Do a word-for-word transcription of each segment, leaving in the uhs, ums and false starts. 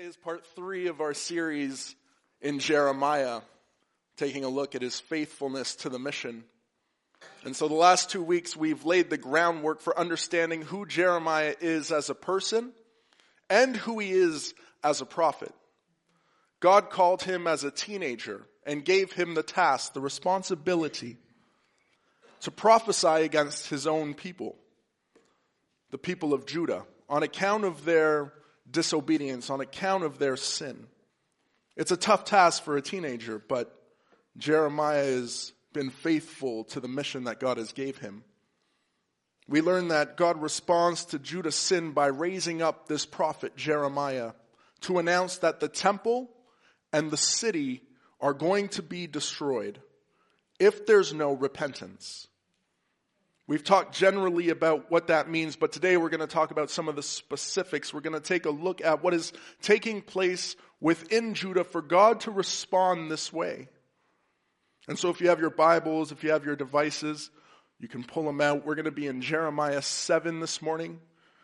is part three of our series in Jeremiah, taking a look at his faithfulness to the mission. And so the last two weeks we've laid the groundwork for understanding who Jeremiah is as a person and who he is as a prophet. God called him as a teenager and gave him the task, the responsibility to prophesy against his own people, the people of Judah, on account of their disobedience, on account of their sin. It's a tough task for a teenager, but Jeremiah has been faithful to the mission that God has gave him. We learn that God responds to Judah's sin by raising up this prophet Jeremiah to announce that the temple and the city are going to be destroyed if there's no repentance. We've talked generally about what that means, but today we're going to talk about some of the specifics. We're going to take a look at what is taking place within Judah for God to respond this way. And so if you have your Bibles, if you have your devices, you can pull them out. We're going to be in Jeremiah seven this morning,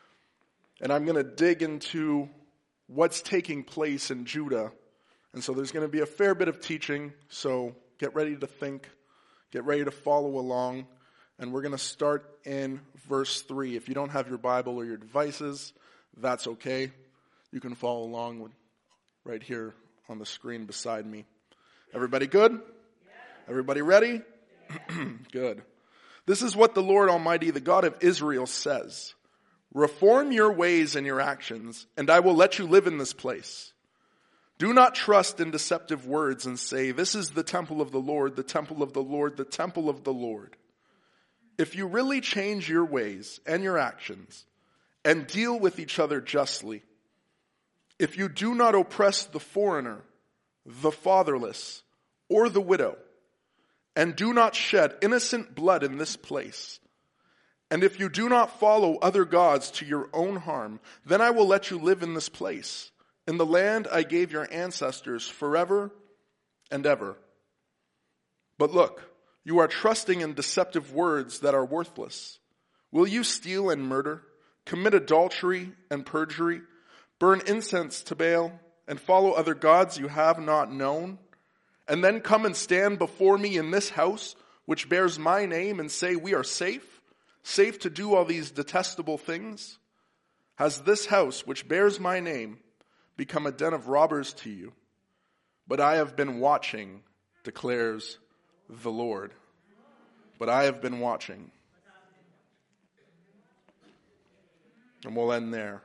and I'm going to dig into what's taking place in Judah. And so there's going to be a fair bit of teaching, so get ready to think, get ready to follow along. And we're going to start in verse three. If you don't have your Bible or your devices, that's okay. You can follow along with, right here on the screen beside me. Everybody good? Yeah. Everybody ready? Yeah. Good. This is what the Lord Almighty, the God of Israel, says. Reform your ways and your actions, and I will let you live in this place. Do not trust in deceptive words and say, this is the temple of the Lord, the temple of the Lord, the temple of the Lord. If you really change your ways and your actions and deal with each other justly, if you do not oppress the foreigner, the fatherless, or the widow, and do not shed innocent blood in this place, and if you do not follow other gods to your own harm, then I will let you live in this place, in the land I gave your ancestors forever and ever. But look, you are trusting in deceptive words that are worthless. Will you steal and murder, commit adultery and perjury, burn incense to Baal, and follow other gods you have not known, and then come and stand before me in this house, which bears my name, and say, we are safe, safe to do all these detestable things? Has this house, which bears my name, become a den of robbers to you? But I have been watching, declares the Lord. But I have been watching. And we'll end there.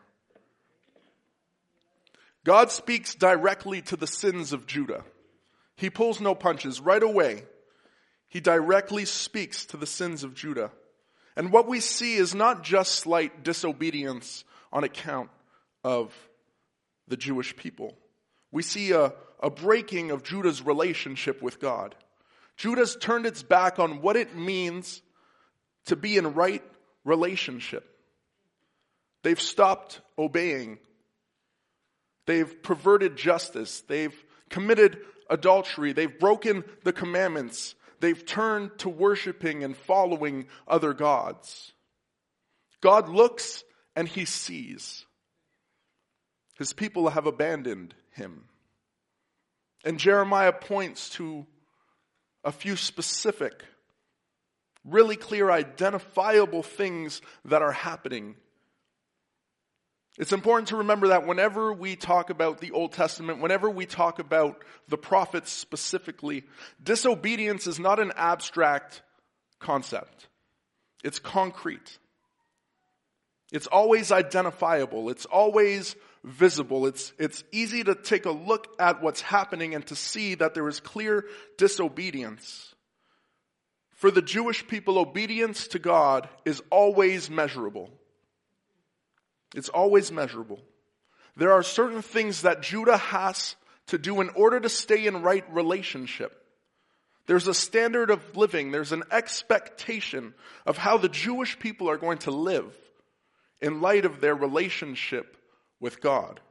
God speaks directly to the sins of Judah. He pulls no punches. Right away, he directly speaks to the sins of Judah. And what we see is not just slight disobedience on account of the Jewish people. We see a, a breaking of Judah's relationship with God. Judah's turned its back on what it means to be in right relationship. They've stopped obeying. They've perverted justice. They've committed adultery. They've broken the commandments. They've turned to worshiping and following other gods. God looks and he sees. His people have abandoned him. And Jeremiah points to a few specific, really clear, identifiable things that are happening. It's important to remember that whenever we talk about the Old Testament, whenever we talk about the prophets specifically, disobedience is not an abstract concept. It's concrete. It's always identifiable. It's always visible. It's, it's easy to take a look at what's happening and to see that there is clear disobedience. For the Jewish people, obedience to God is always measurable. It's always measurable. There are certain things that Judah has to do in order to stay in right relationship. There's a standard of living. There's an expectation of how the Jewish people are going to live in light of their relationship with God.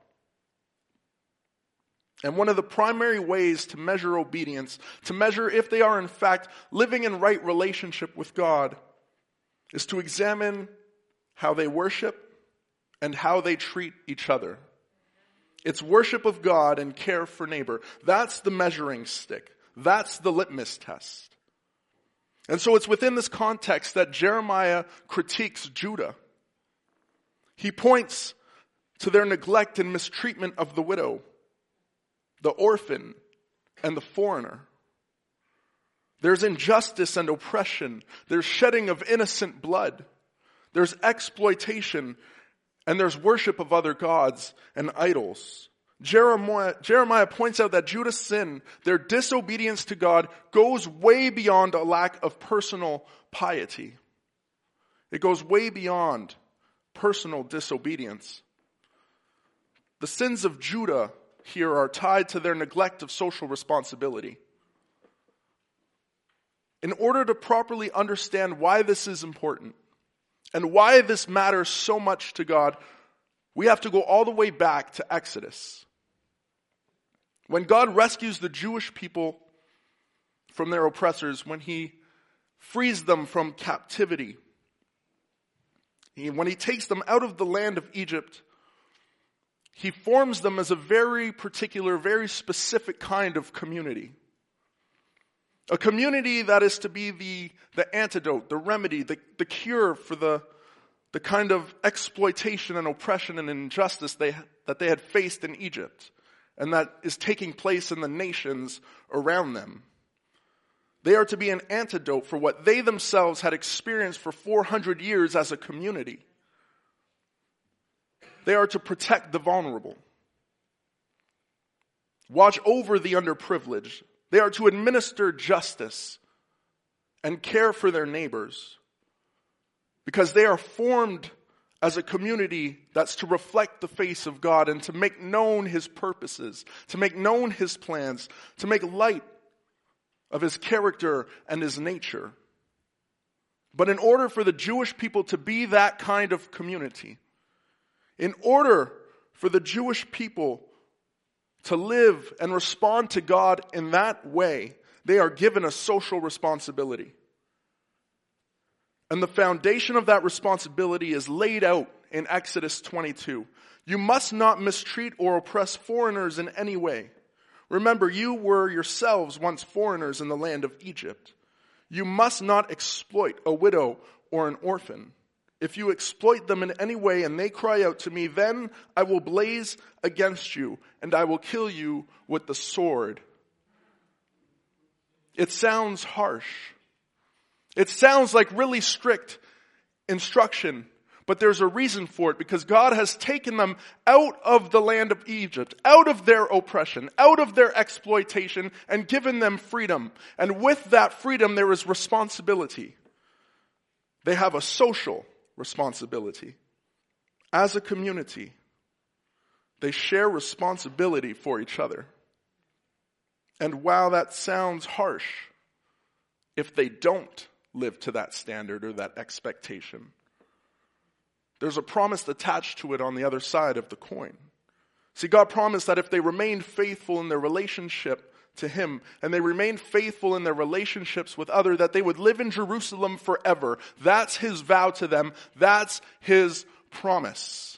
And one of the primary ways to measure obedience, to measure if they are in fact living in right relationship with God, is to examine how they worship and how they treat each other. It's worship of God and care for neighbor. That's the measuring stick. That's the litmus test. And so it's within this context that Jeremiah critiques Judah. He points to their neglect and mistreatment of the widow, the orphan, and the foreigner. There's injustice and oppression. There's shedding of innocent blood. There's exploitation, and there's worship of other gods and idols. Jeremiah, Jeremiah points out that Judah's sin, their disobedience to God, goes way beyond a lack of personal piety. It goes way beyond personal disobedience. The sins of Judah here are tied to their neglect of social responsibility. In order to properly understand why this is important and why this matters so much to God, we have to go all the way back to Exodus. When God rescues the Jewish people from their oppressors, when he frees them from captivity, he, when he takes them out of the land of Egypt, he forms them as a very particular, very specific kind of community. A community that is to be the, the antidote, the remedy, the, the cure for the, the kind of exploitation and oppression and injustice they, that they had faced in Egypt, and that is taking place in the nations around them. They are to be an antidote for what they themselves had experienced for four hundred years as a community. They are to protect the vulnerable, watch over the underprivileged. They are to administer justice and care for their neighbors, because they are formed as a community that's to reflect the face of God and to make known his purposes, to make known his plans, to make light of his character and his nature. But in order for the Jewish people to be that kind of community, in order for the Jewish people to live and respond to God in that way, they are given a social responsibility. And the foundation of that responsibility is laid out in Exodus twenty-two. You must not mistreat or oppress foreigners in any way. Remember, you were yourselves once foreigners in the land of Egypt. You must not exploit a widow or an orphan. If you exploit them in any way and they cry out to me, then I will blaze against you and I will kill you with the sword. It sounds harsh. It sounds like really strict instruction, but there's a reason for it, because God has taken them out of the land of Egypt, out of their oppression, out of their exploitation, and given them freedom. And with that freedom, there is responsibility. They have a social responsibility. As a community, they share responsibility for each other. And while that sounds harsh, if they don't live to that standard or that expectation, there's a promise attached to it on the other side of the coin. See, God promised that if they remained faithful in their relationship to him, and they remained faithful in their relationships with others, that they would live in Jerusalem forever. That's his vow to them. That's his promise.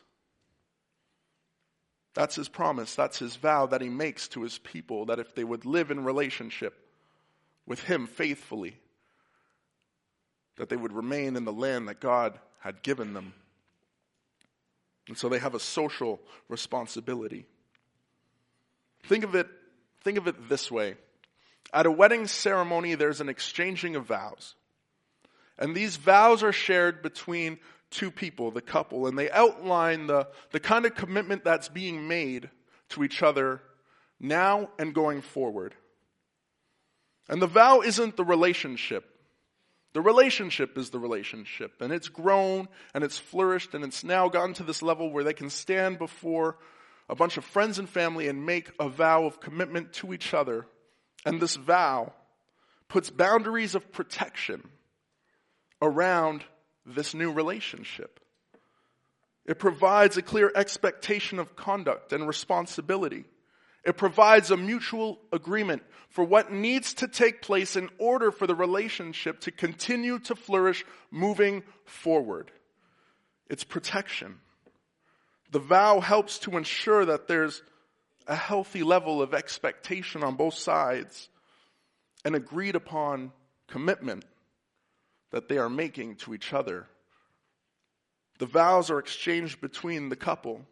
That's his promise. That's his vow that he makes to his people, that if they would live in relationship with him faithfully, that they would remain in the land that God had given them. And so they have a social responsibility. Think of it, think of it this way. At a wedding ceremony, there's an exchanging of vows. And these vows are shared between two people, the couple, and they outline the, the kind of commitment that's being made to each other now and going forward. And the vow isn't the relationship. The relationship is the relationship, and it's grown, and it's flourished, and it's now gotten to this level where they can stand before a bunch of friends and family and make a vow of commitment to each other. And this vow puts boundaries of protection around this new relationship. It provides a clear expectation of conduct and responsibility. It provides a mutual agreement for what needs to take place in order for the relationship to continue to flourish moving forward. It's protection. The vow helps to ensure that there's a healthy level of expectation on both sides, an agreed upon commitment that they are making to each other. The vows are exchanged between the couple.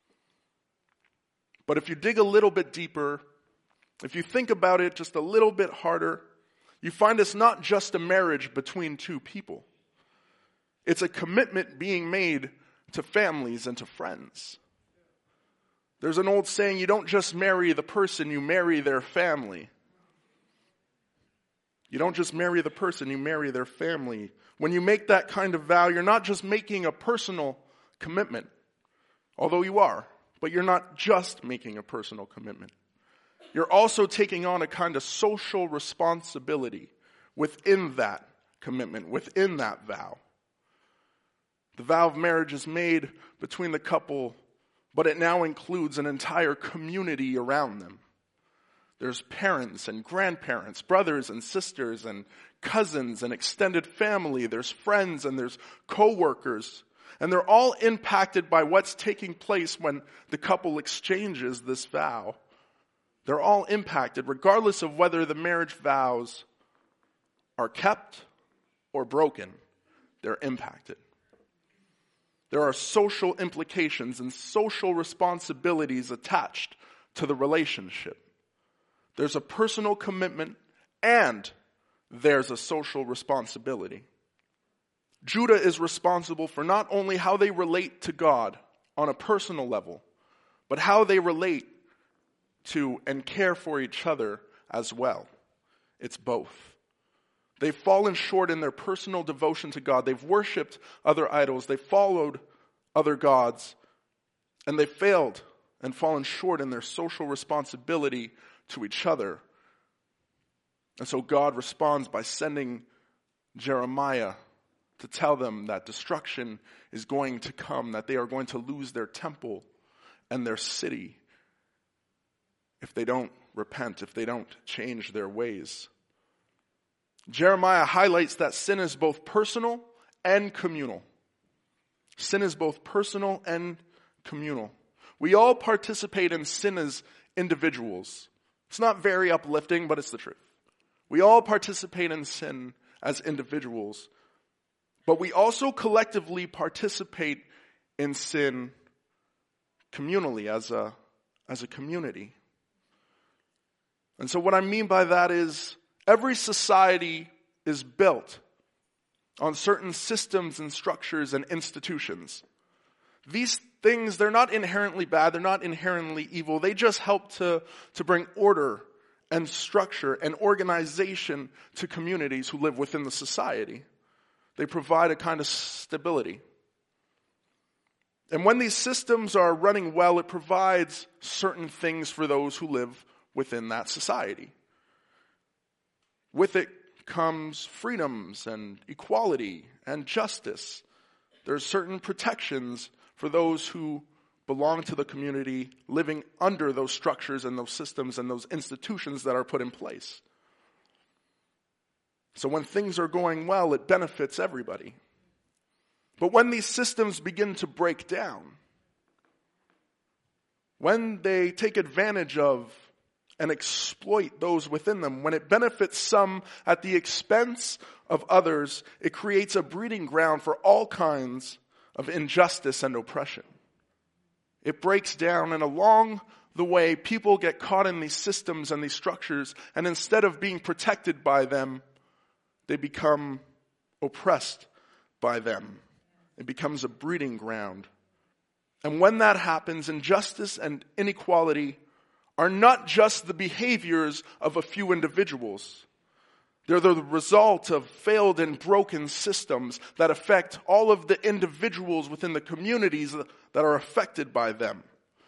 But if you dig a little bit deeper, if you think about it just a little bit harder, you find it's not just a marriage between two people. It's a commitment being made to families and to friends. There's an old saying, you don't just marry the person, you marry their family. You don't just marry the person, you marry their family. When you make that kind of vow, you're not just making a personal commitment, although you are, but you're not just making a personal commitment. You're also taking on a kind of social responsibility within that commitment, within that vow. The vow of marriage is made between the couple, but it now includes an entire community around them. There's parents and grandparents, brothers and sisters and cousins and extended family. There's friends and there's co-workers. And they're all impacted by what's taking place when the couple exchanges this vow. They're all impacted regardless of whether the marriage vows are kept or broken. They're impacted. There are social implications and social responsibilities attached to the relationship. There's a personal commitment and there's a social responsibility. Judah is responsible for not only how they relate to God on a personal level, but how they relate to and care for each other as well. It's both. They've fallen short in their personal devotion to God. They've worshipped other idols. They've followed other gods. And they've failed and fallen short in their social responsibility to each other. And so God responds by sending Jeremiah to tell them that destruction is going to come, that they are going to lose their temple and their city if they don't repent, if they don't change their ways. Jeremiah highlights that sin is both personal and communal. Sin is both personal and communal. We all participate in sin as individuals. It's not very uplifting, but it's the truth. We all participate in sin as individuals, but we also collectively participate in sin communally, as a, as a community. And so what I mean by that is every society is built on certain systems and structures and institutions. These things, they're not inherently bad, they're not inherently evil, they just help to, to bring order and structure and organization to communities who live within the society. They provide a kind of stability. And when these systems are running well, it provides certain things for those who live within that society. With it comes freedoms and equality and justice. There's certain protections for those who belong to the community living under those structures and those systems and those institutions that are put in place. So when things are going well, it benefits everybody. But when these systems begin to break down, when they take advantage of and exploit those within them, when it benefits some at the expense of others, it creates a breeding ground for all kinds of injustice and oppression. It breaks down, and along the way, people get caught in these systems and these structures, and instead of being protected by them, they become oppressed by them. It becomes a breeding ground. And when that happens, injustice and inequality are not just the behaviors of a few individuals. They're the result of failed and broken systems that affect all of the individuals within the communities that are affected by them.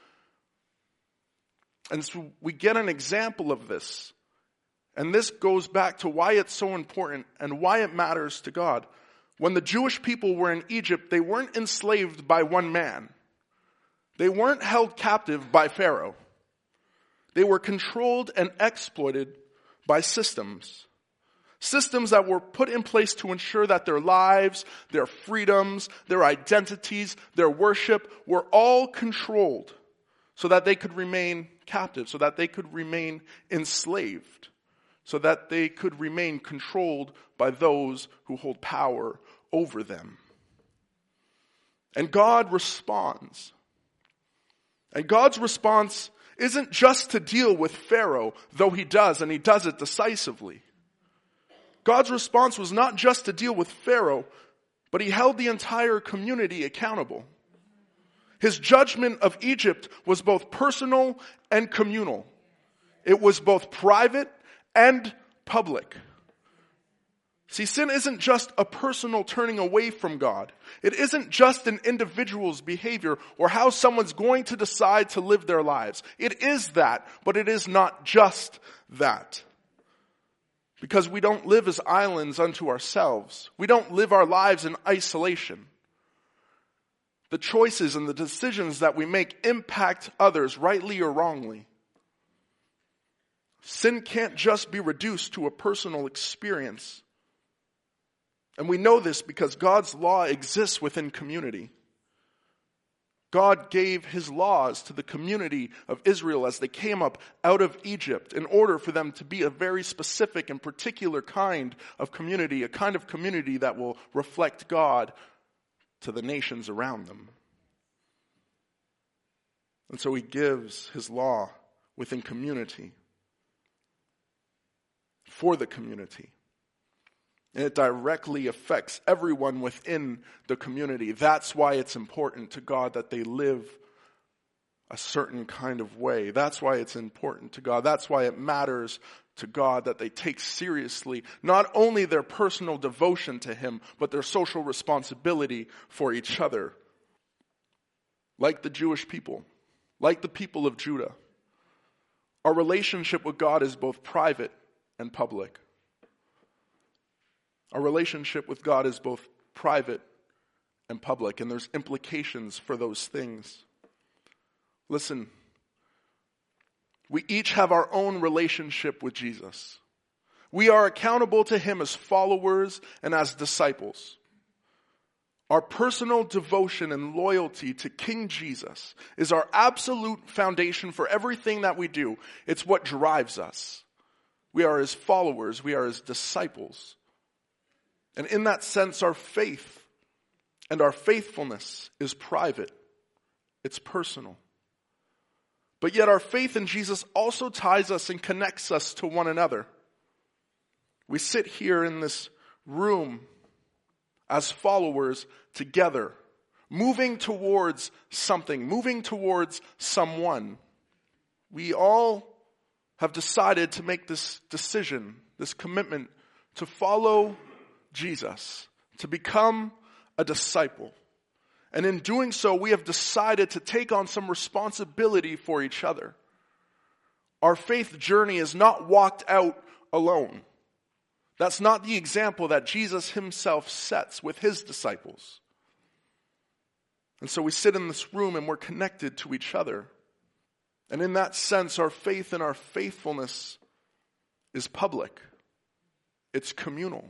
And so we get an example of this. And this goes back to why it's so important and why it matters to God. When the Jewish people were in Egypt, they weren't enslaved by one man. They weren't held captive by Pharaoh. They were controlled and exploited by systems. Systems that were put in place to ensure that their lives, their freedoms, their identities, their worship were all controlled so that they could remain captive, so that they could remain enslaved, so that they could remain controlled by those who hold power over them. And God responds. And God's response isn't just to deal with Pharaoh, though he does, and he does it decisively. God's response was not just to deal with Pharaoh, but he held the entire community accountable. His judgment of Egypt was both personal and communal. It was both private and public. See, sin isn't just a personal turning away from God. It isn't just an individual's behavior or how someone's going to decide to live their lives. It is that, but it is not just that. Because we don't live as islands unto ourselves. We don't live our lives in isolation. The choices and the decisions that we make impact others, rightly or wrongly. Sin can't just be reduced to a personal experience. And we know this because God's law exists within community. God gave his laws to the community of Israel as they came up out of Egypt in order for them to be a very specific and particular kind of community, a kind of community that will reflect God to the nations around them. And so he gives his law within community, for the community. And it directly affects everyone within the community. That's why it's important to God that they live a certain kind of way. That's why it's important to God. That's why it matters to God that they take seriously not only their personal devotion to him, but their social responsibility for each other. Like the Jewish people, like the people of Judah, our relationship with God is both private and public. Our relationship with God is both private and public, and there's implications for those things. Listen, we each have our own relationship with Jesus. We are accountable to him as followers and as disciples. Our personal devotion and loyalty to King Jesus is our absolute foundation for everything that we do. It's what drives us. We are his followers. We are his disciples. And in that sense, our faith and our faithfulness is private. It's personal. But yet our faith in Jesus also ties us and connects us to one another. We sit here in this room as followers together, moving towards something, moving towards someone. We all have decided to make this decision, this commitment to follow Jesus, to become a disciple. And in doing so, we have decided to take on some responsibility for each other. Our faith journey is not walked out alone. That's not the example that Jesus himself sets with his disciples. And so we sit in this room and we're connected to each other. And in that sense, our faith and our faithfulness is public. It's communal.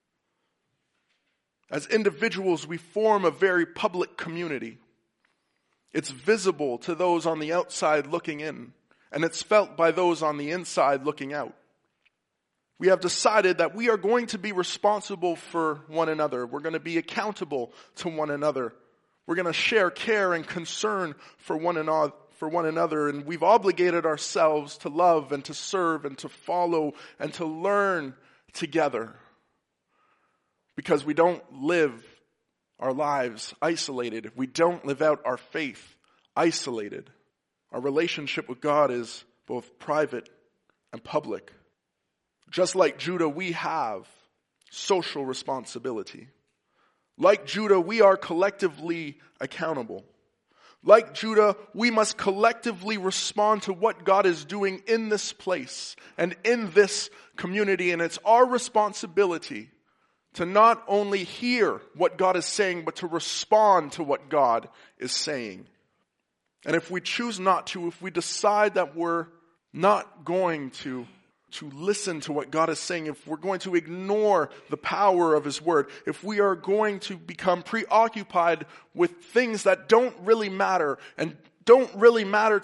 As individuals, we form a very public community. It's visible to those on the outside looking in, and it's felt by those on the inside looking out. We have decided that we are going to be responsible for one another. We're going to be accountable to one another. We're going to share care and concern for one another, for one another, and we've obligated ourselves to love and to serve and to follow and to learn together. Because we don't live our lives isolated. We don't live out our faith isolated. Our relationship with God is both private and public. Just like Judah, we have social responsibility. Like Judah, we are collectively accountable. Like Judah, we must collectively respond to what God is doing in this place and in this community. And it's our responsibility to not only hear what God is saying, but to respond to what God is saying. And if we choose not to, if we decide that we're not going to, to listen to what God is saying, if we're going to ignore the power of his word, if we are going to become preoccupied with things that don't really matter and don't really matter to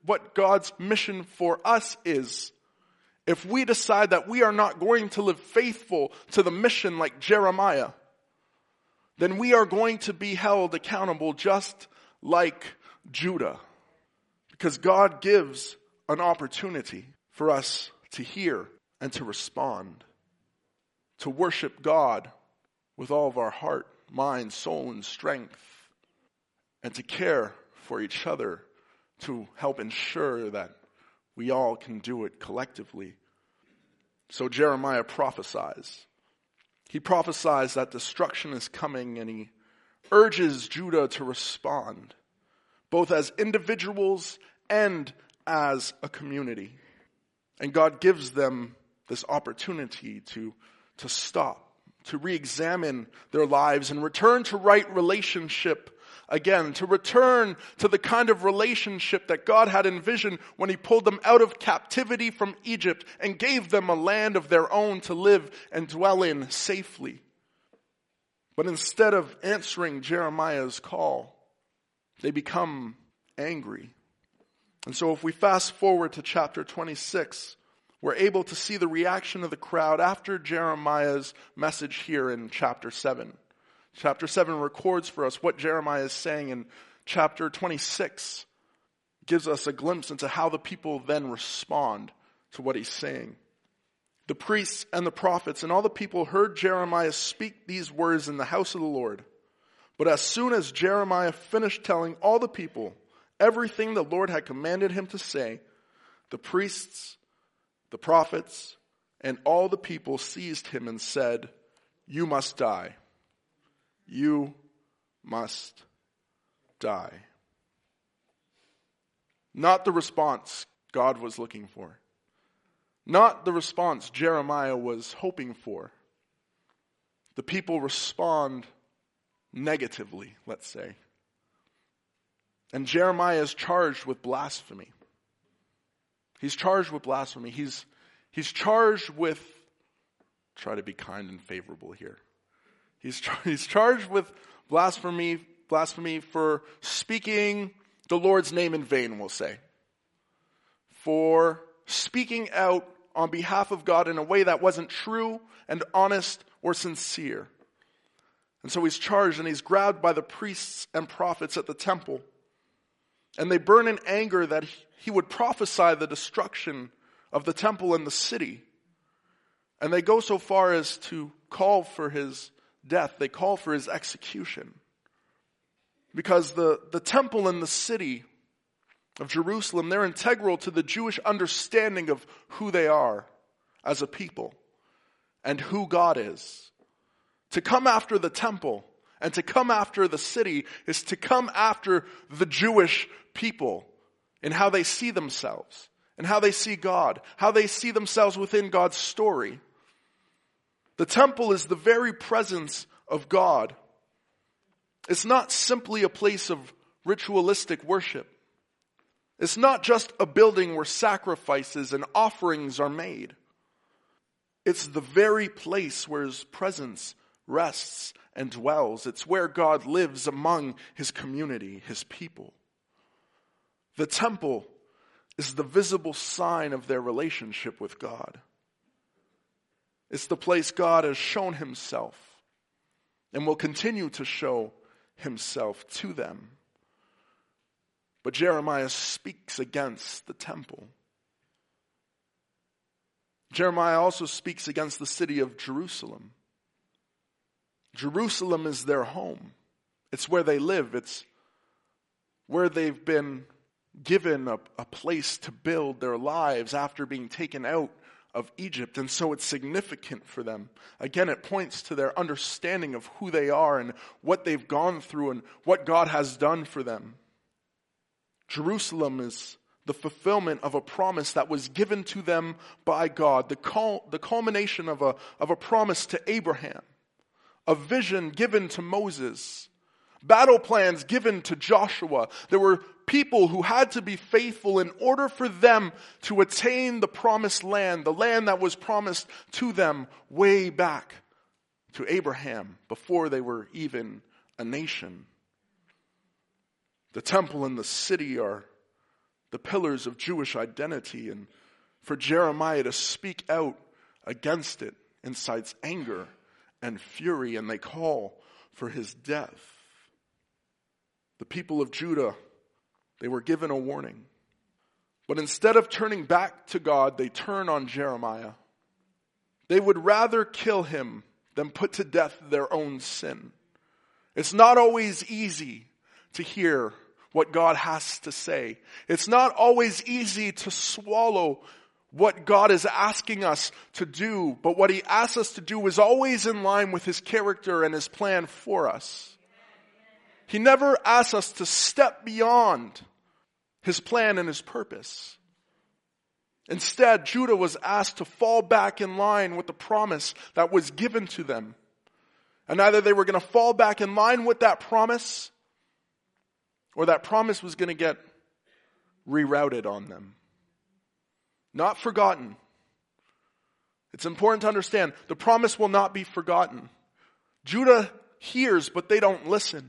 what God's mission for us is. If we decide that we are not going to live faithful to the mission like Jeremiah, then we are going to be held accountable just like Judah. Because God gives an opportunity for us to hear and to respond, to worship God with all of our heart, mind, soul, and strength, and to care for each other to help ensure that we all can do it collectively. So Jeremiah prophesies. He prophesies that destruction is coming, and he urges Judah to respond, both as individuals and as a community. And God gives them this opportunity to, to stop, to re-examine their lives and return to right relationship again, to return to the kind of relationship that God had envisioned when he pulled them out of captivity from Egypt and gave them a land of their own to live and dwell in safely. But instead of answering Jeremiah's call, they become angry. And so if we fast forward to chapter twenty-six, we're able to see the reaction of the crowd after Jeremiah's message here in chapter seven. Chapter seven records for us what Jeremiah is saying, and chapter twenty-six gives us a glimpse into how the people then respond to what he's saying. The priests and the prophets and all the people heard Jeremiah speak these words in the house of the Lord. But as soon as Jeremiah finished telling all the people everything the Lord had commanded him to say, the priests, the prophets, and all the people seized him and said, "You must die. You must die." Not the response God was looking for. Not the response Jeremiah was hoping for. The people respond negatively, let's say. And Jeremiah is charged with blasphemy. He's charged with blasphemy. He's, he's charged with, try to be kind and favorable here. He's, he's charged with blasphemy, blasphemy for speaking the Lord's name in vain, we'll say. For speaking out on behalf of God in a way that wasn't true and honest or sincere. And so he's charged and he's grabbed by the priests and prophets at the temple. And they burn in anger that he would prophesy the destruction of the temple and the city. And they go so far as to call for his death. They call for his execution. Because the, the temple and the city of Jerusalem, they're integral to the Jewish understanding of who they are as a people and who God is. To come after the temple and to come after the city is to come after the Jewish people in how they see themselves and how they see God, how they see themselves within God's story. The temple is the very presence of God. It's not simply a place of ritualistic worship. It's not just a building where sacrifices and offerings are made. It's the very place where his presence rests and dwells. It's where God lives among his community, his people. The temple is the visible sign of their relationship with God. It's the place God has shown himself and will continue to show himself to them. But Jeremiah speaks against the temple. Jeremiah also speaks against the city of Jerusalem. Jerusalem is their home. It's where they live. It's where they've been given a, a place to build their lives after being taken out of Egypt. And so it's significant for them. Again, it points to their understanding of who they are and what they've gone through and what God has done for them. Jerusalem is the fulfillment of a promise that was given to them by God, the cul- the culmination of a, of a promise to Abraham, a vision given to Moses, battle plans given to Joshua. There were people who had to be faithful in order for them to attain the promised land, the land that was promised to them way back to Abraham before they were even a nation. The temple and the city are the pillars of Jewish identity, and for Jeremiah to speak out against it incites anger and fury, and they call for his death. The people of Judah, they were given a warning. But instead of turning back to God, they turn on Jeremiah. They would rather kill him than put to death their own sin. It's not always easy to hear what God has to say. It's not always easy to swallow what God is asking us to do, but what he asks us to do is always in line with his character and his plan for us. He never asks us to step beyond his plan and his purpose. Instead, Judah was asked to fall back in line with the promise that was given to them. And either they were going to fall back in line with that promise, or that promise was going to get rerouted on them. Not forgotten. It's important to understand, the promise will not be forgotten. Judah hears, but they don't listen.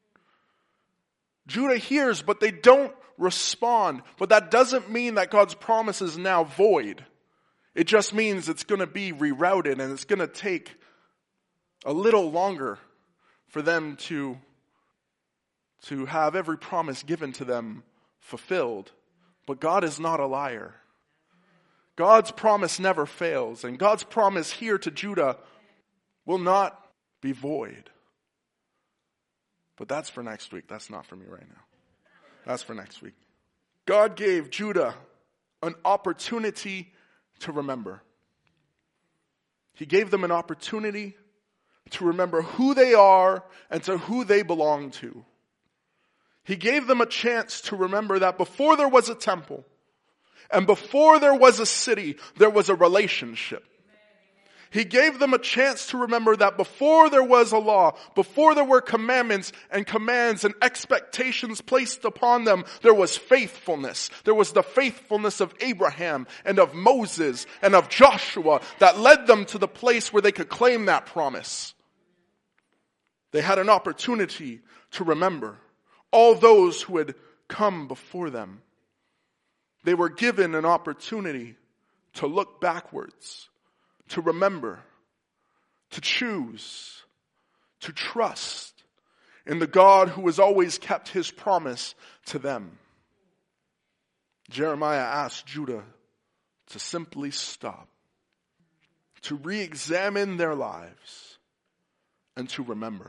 Judah hears, but they don't respond. But that doesn't mean that God's promise is now void. It just means it's going to be rerouted, and it's going to take a little longer for them to, to have every promise given to them fulfilled. But God is not a liar. God's promise never fails, and God's promise here to Judah will not be void. But that's for next week. That's not for me right now. That's for next week. God gave Judah an opportunity to remember. He gave them an opportunity to remember who they are and to who they belong to. He gave them a chance to remember that before there was a temple, and before there was a city, there was a relationship. He gave them a chance to remember that before there was a law, before there were commandments and commands and expectations placed upon them, there was faithfulness. There was the faithfulness of Abraham and of Moses and of Joshua that led them to the place where they could claim that promise. They had an opportunity to remember all those who had come before them. They were given an opportunity to look backwards, to remember, to choose, to trust in the God who has always kept his promise to them. Jeremiah asked Judah to simply stop, to re-examine their lives, and to remember.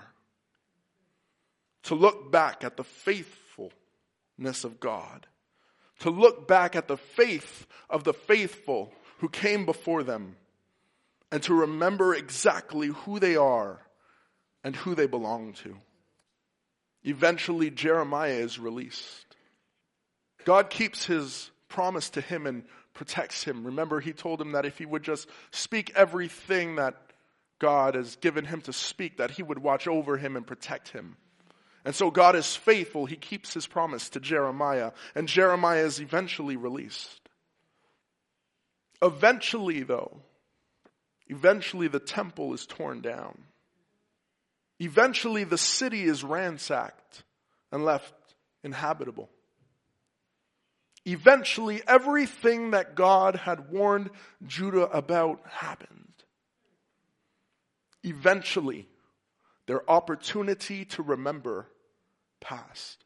To look back at the faithfulness of God. To look back at the faith of the faithful who came before them, and to remember exactly who they are and who they belong to. Eventually, Jeremiah is released. God keeps his promise to him and protects him. Remember, he told him that if he would just speak everything that God has given him to speak, that he would watch over him and protect him. And so God is faithful. He keeps his promise to Jeremiah. And Jeremiah is eventually released. Eventually, though, eventually the temple is torn down. Eventually the city is ransacked and left inhabitable. Eventually everything that God had warned Judah about happened. Eventually their opportunity to remember passed.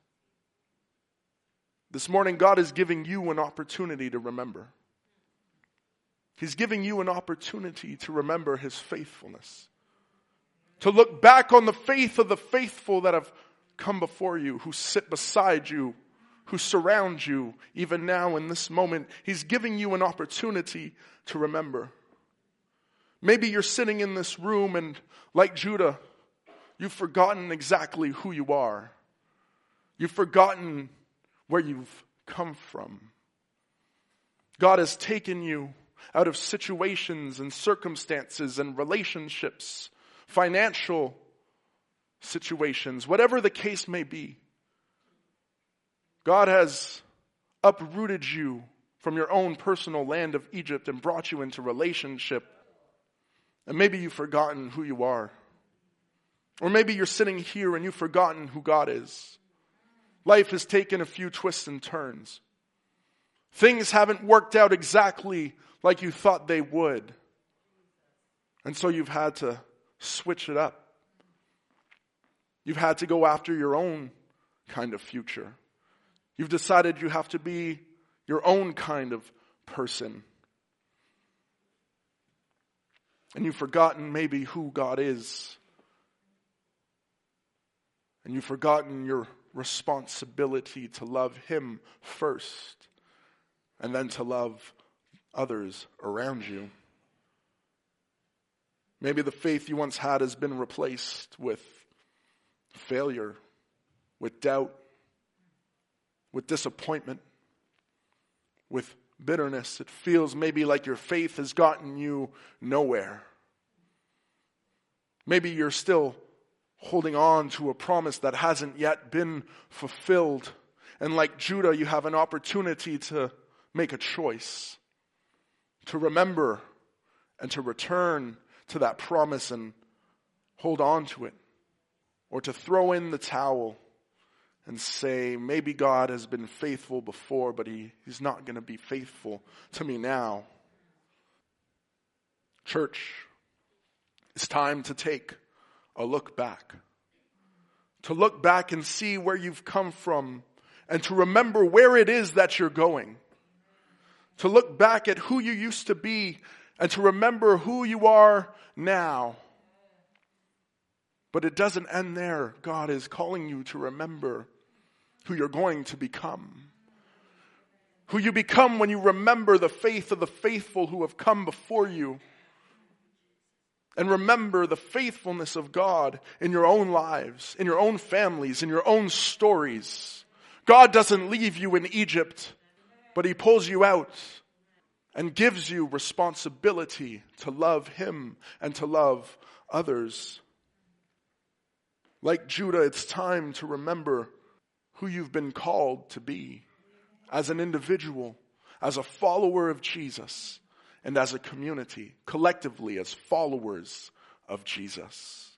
This morning, God is giving you an opportunity to remember. He's giving you an opportunity to remember his faithfulness. To look back on the faith of the faithful that have come before you, who sit beside you, who surround you, even now in this moment. He's giving you an opportunity to remember. Maybe you're sitting in this room and, like Judah, you've forgotten exactly who you are. You've forgotten where you've come from. God has taken you out of situations and circumstances and relationships, financial situations, whatever the case may be. God has uprooted you from your own personal land of Egypt and brought you into relationship. And maybe you've forgotten who you are. Or maybe you're sitting here and you've forgotten who God is. Life has taken a few twists and turns. Things haven't worked out exactly like you thought they would. And so you've had to switch it up. You've had to go after your own kind of future. You've decided you have to be your own kind of person. And you've forgotten maybe who God is. And you've forgotten your responsibility to love Him first, and then to love others around you. Maybe the faith you once had has been replaced with failure, with doubt, with disappointment, with bitterness. It feels maybe like your faith has gotten you nowhere. Maybe you're still holding on to a promise that hasn't yet been fulfilled. And like Judah, you have an opportunity to make a choice, to remember and to return to that promise and hold on to it, or to throw in the towel and say, maybe God has been faithful before, but he, he's not going to be faithful to me now. Church, it's time to take a look back. To look back and see where you've come from, and to remember where it is that you're going. To look back at who you used to be, and to remember who you are now. But it doesn't end there. God is calling you to remember who you're going to become. Who you become when you remember the faith of the faithful who have come before you. And remember the faithfulness of God in your own lives, in your own families, in your own stories. God doesn't leave you in Egypt, but He pulls you out and gives you responsibility to love Him and to love others. Like Judah, it's time to remember who you've been called to be as an individual, as a follower of Jesus, and as a community, collectively as followers of Jesus.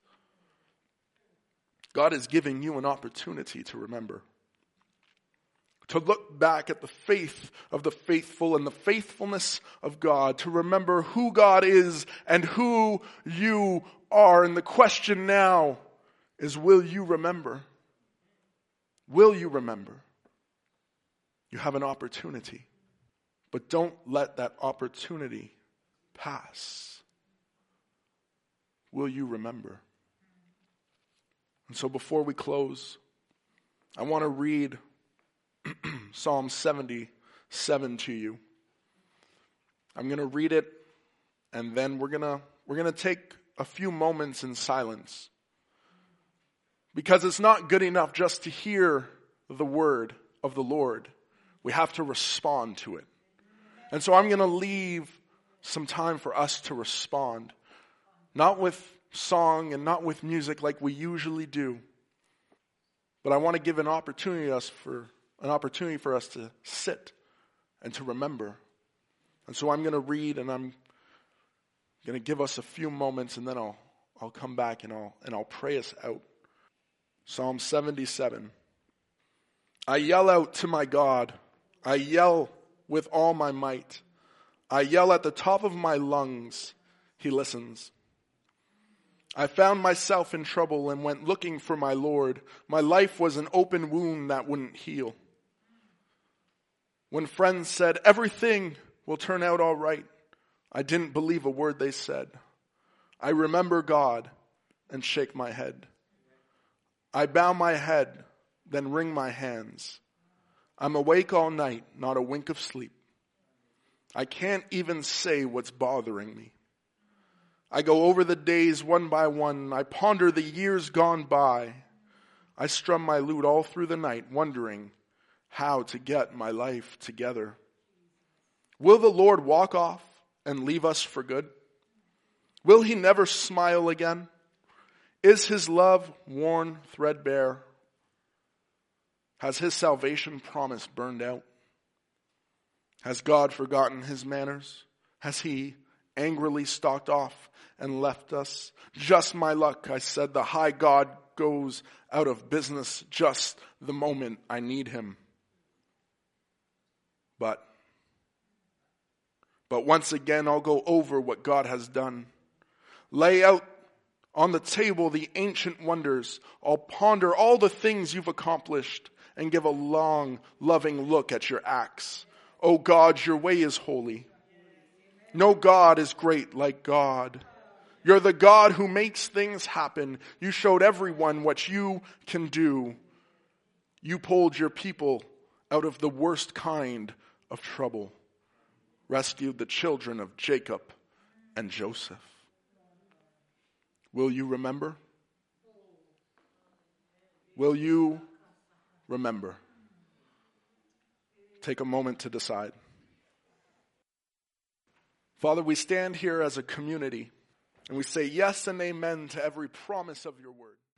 God is giving you an opportunity to remember. To look back at the faith of the faithful and the faithfulness of God. To remember who God is and who you are. And the question now is, will you remember? Will you remember? You have an opportunity. But don't let that opportunity pass. Will you remember? And so before we close, I want to read Psalm seventy-seven to you. I'm going to read it, and then we're going to we're going to take a few moments in silence. Because it's not good enough just to hear the word of the Lord. We have to respond to it. And so I'm going to leave some time for us to respond. Not with song and not with music like we usually do. But I want to give an opportunity us for an opportunity for us to sit and to remember. And so I'm going to read, and I'm going to give us a few moments, and then I'll I'll come back and I'll and I'll pray us out. Psalm seventy-seven. I yell out to my God. I yell with all my might. I yell at the top of my lungs. He listens. I found myself in trouble and went looking for my Lord. My life was an open wound that wouldn't heal. When friends said, everything will turn out all right, I didn't believe a word they said. I remember God and shake my head. I bow my head, then wring my hands. I'm awake all night, not a wink of sleep. I can't even say what's bothering me. I go over the days one by one. I ponder the years gone by. I strum my lute all through the night, wondering how to get my life together. Will the Lord walk off and leave us for good? Will He never smile again? Is His love worn threadbare? Has His salvation promise burned out? Has God forgotten His manners? Has He angrily stalked off and left us? Just my luck, I said, the high God goes out of business just the moment I need Him. But But once again, I'll go over what God has done. Lay out on the table the ancient wonders. I'll ponder all the things you've accomplished and give a long, loving look at your acts. O God, your way is holy. No God is great like God. You're the God who makes things happen. You showed everyone what you can do. You pulled your people out of the worst kind of trouble. Rescued the children of Jacob and Joseph. Will you remember? Will you remember? Take a moment to decide. Father, we stand here as a community and we say yes and amen to every promise of your word.